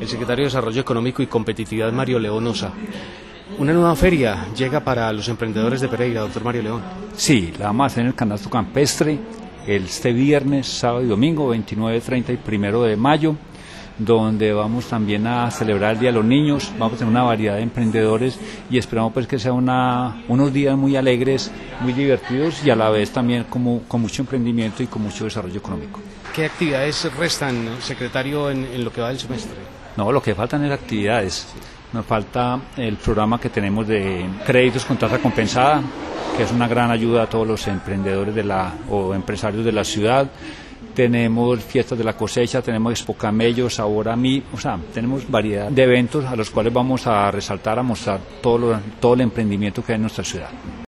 el secretario de Desarrollo Económico y Competitividad, Mario León Osa. Una nueva feria llega para los emprendedores de Pereira, doctor Mario León. Sí, la vamos a hacer en el Canasto Campestre este viernes, sábado y domingo, 29, 30 y 1 de mayo, donde vamos también a celebrar el Día de los Niños. Vamos a tener una variedad de emprendedores y esperamos pues que sea unos días muy alegres, muy divertidos y a la vez también con mucho emprendimiento y con mucho desarrollo económico. ¿Qué actividades restan, secretario, en lo que va del semestre? No, lo que faltan es actividades. Nos falta el programa que tenemos de créditos con tasa compensada, que es una gran ayuda a todos los emprendedores o empresarios de la ciudad. Tenemos fiestas de la cosecha, tenemos Expo Camello, Sabor a Mí, o sea, tenemos variedad de eventos a los cuales vamos a resaltar, a mostrar todo el emprendimiento que hay en nuestra ciudad.